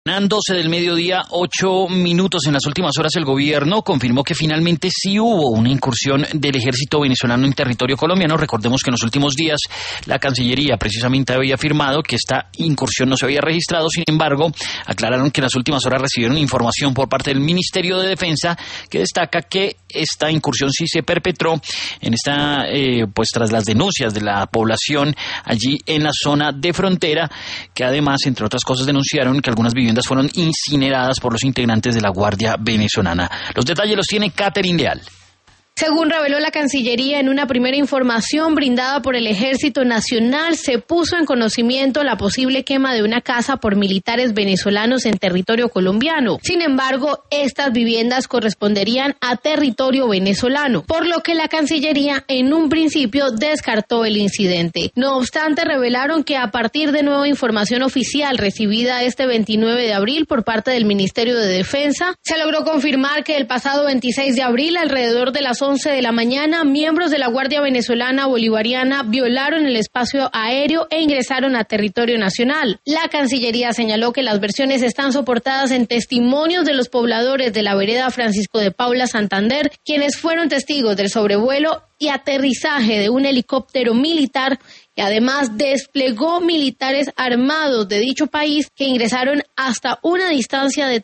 12 del mediodía, 8 minutos. En las últimas horas el gobierno confirmó que finalmente sí hubo una incursión del ejército venezolano en territorio colombiano. Recordemos que en los últimos días la Cancillería precisamente había afirmado que esta incursión no se había registrado. Sin embargo, aclararon que en las últimas horas recibieron información por parte del Ministerio de Defensa que destaca que esta incursión sí se perpetró en esta, pues tras las denuncias de la población allí en la zona de frontera, que además, entre otras cosas, denunciaron que algunas viviendas fueron incineradas por los integrantes de la Guardia Venezolana. Los detalles los tiene Catherine Leal. Según reveló la Cancillería en una primera información brindada por el Ejército Nacional, se puso en conocimiento la posible quema de una casa por militares venezolanos en territorio colombiano. Sin embargo, estas viviendas corresponderían a territorio venezolano, por lo que la Cancillería en un principio descartó el incidente. No obstante, revelaron que a partir de nueva información oficial recibida este 29 de abril por parte del Ministerio de Defensa, se logró confirmar que el pasado 26 de abril, alrededor de las 11 de la mañana, miembros de la Guardia Venezolana Bolivariana violaron el espacio aéreo e ingresaron a territorio nacional. La Cancillería señaló que las versiones están soportadas en testimonios de los pobladores de la vereda Francisco de Paula, Santander, quienes fueron testigos del sobrevuelo y aterrizaje de un helicóptero militar que además desplegó militares armados de dicho país que ingresaron hasta una distancia de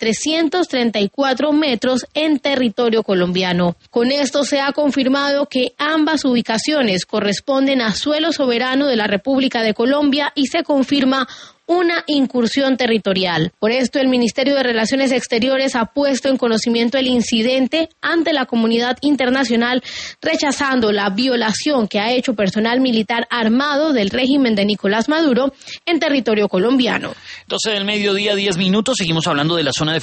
334 metros en territorio colombiano. Con esto se ha confirmado que ambas ubicaciones corresponden a suelo soberano de la República de Colombia y se confirma una incursión territorial. Por esto, el Ministerio de Relaciones Exteriores ha puesto en conocimiento el incidente ante la comunidad internacional, rechazando la violación que ha hecho personal militar armado del régimen de Nicolás Maduro en territorio colombiano. 12 del mediodía, 10 minutos. Seguimos hablando de la zona de